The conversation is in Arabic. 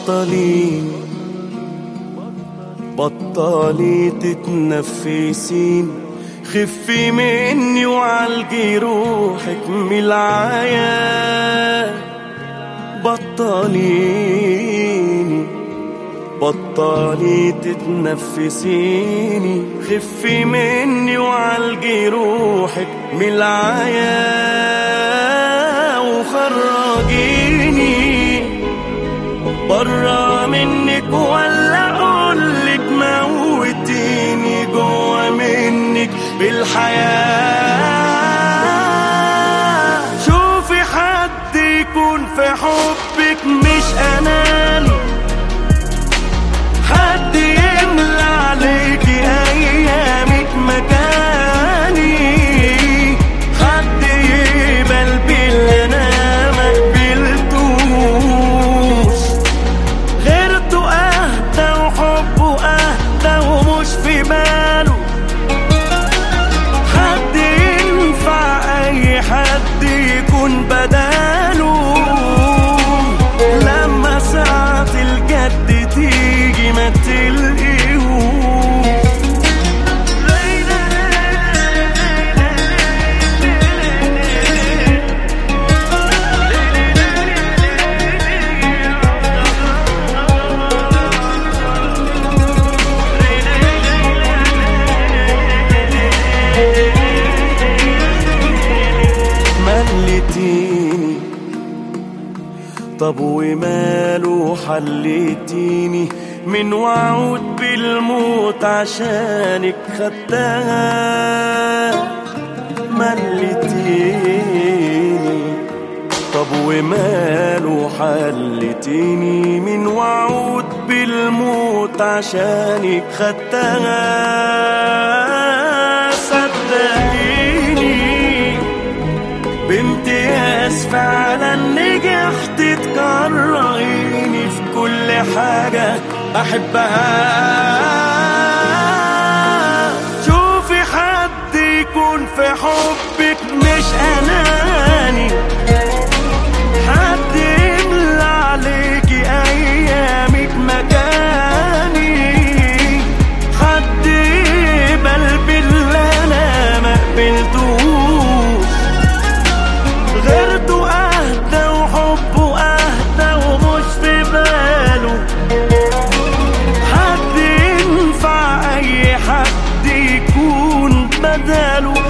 بطلي تتنفسين، خفي مني وعالجي روحك من العيا. بطلي تتنفسيني، خفي مني وعالجي روحك من العيا. وخرجيني برا منك ولا اقولك موتيني جوا منك بالحياة. شوفي حد يكون في حبك مش اناني، حد يملى عليكي ايامك مكاني، حد يقبل باللي انا ما قبلتوش. غيرته اهدى وحبه اهدى ومش في باله، حد ينفع اي حد يكون بداله. لما ساعة الجد تيجي ما تلقيهوش. مليتيني طب وماله، حليتيني من وعود بالموت عشانك خدتها. مليتيني طب وماله، حليتيني من وعود بالموت عشانك خدتها. صدقيني بامتياز فعلا نجحت تكرهيني في كل حاجة بحبها. شوفي حد يكون في حبك مش أناني، حد يملى عليكي أيامك مكاني، حد يقبل باللي أنا ما قبلتوش. غيرته أهدى وحبه أهدى ومش في باله، حد ينفع أي حد يكون بداله.